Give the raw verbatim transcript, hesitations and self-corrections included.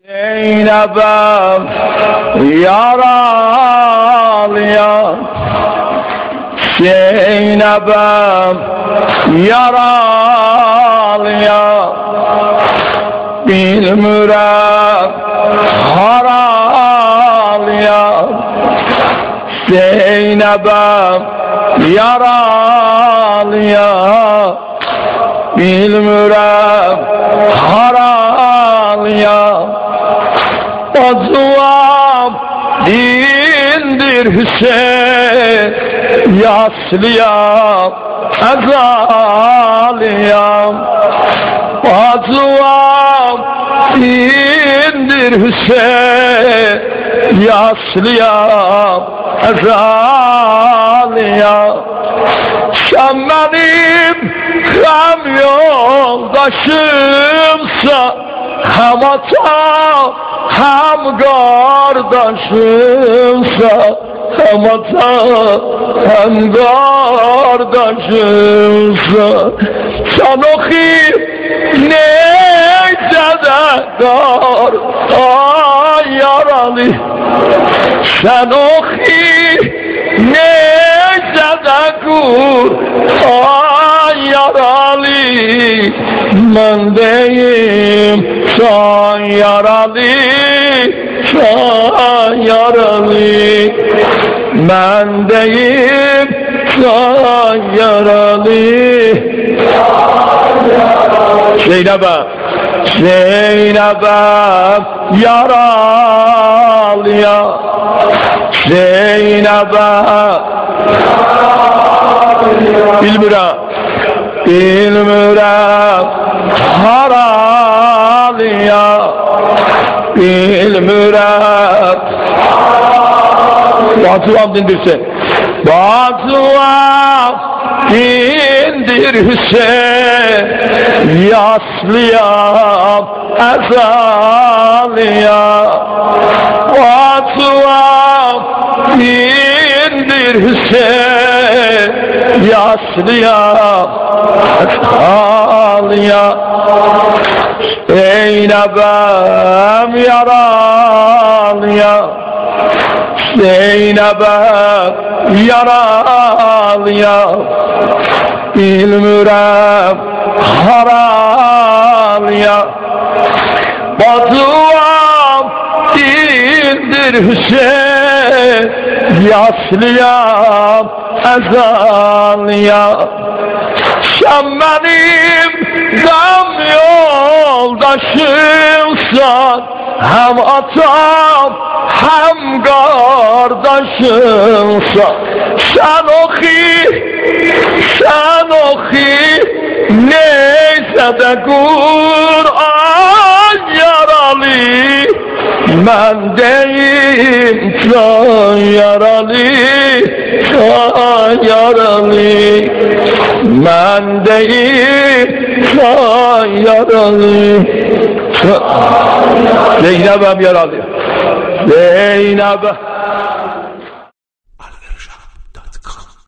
Zeynep'im yaralıya, Zeynep'im yaralıya, bilmirəm haralıya, Zeynep'im yaralıya, bilmirəm haralıya. Bacıvam dindir Hüseyin, yaslıyam, ezalıyam. Bacıvam dindir Hüseyin, yaslıyam, ezalıyam. Sen benim hem yoldaşımsa, hem ata hem kardeşimse, hem ata hem kardeşimse, sen okuyup neyse de kar ay yaralı, sen okuyup neyse de kur ay yaralı, ben deyim sen yaralı, sen yaralı, ben deyim sen yaralı. Zeynep'im, Zeynep'im yaralıya, Zeynep'im bilmirəm, bilmirəm haralıya, bilmirəm bacıvam dindirsin, bacıvam dindir Hüseyin, yaslıyam, ezalıyam. Bacıvam dindir Hüseyin, yaslıyam, ezalıyam. Zeynep'im yaralıya, Zeynep'im yaralıya, bilmirəm haralıya. Bacıvam dindir Hüseyin, yaslıyam, ezalıyam. Sen benim gam yoldaşımsan, hem atam hem kardeşimsan, sen oku, sen oku neyse de Kur'an yaralı, ben deyim sen yaralı, sen yaralı, ben deyim sen yaralı. Zeynep'im yaralı, Zeynep'im